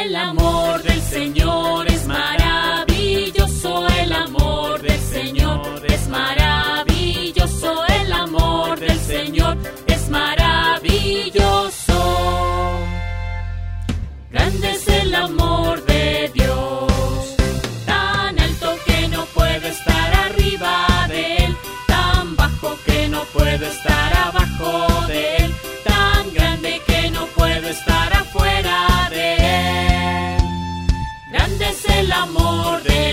El amor del Señor es maravilloso, el amor del Señor es maravilloso, el amor del Señor es maravilloso. Grande es el amor de Dios, tan alto que no puedo estar arriba de Él, tan bajo que no puedo estar abajo de Él, tan grande que no puedo estar afuera de Él. Grande es el amor de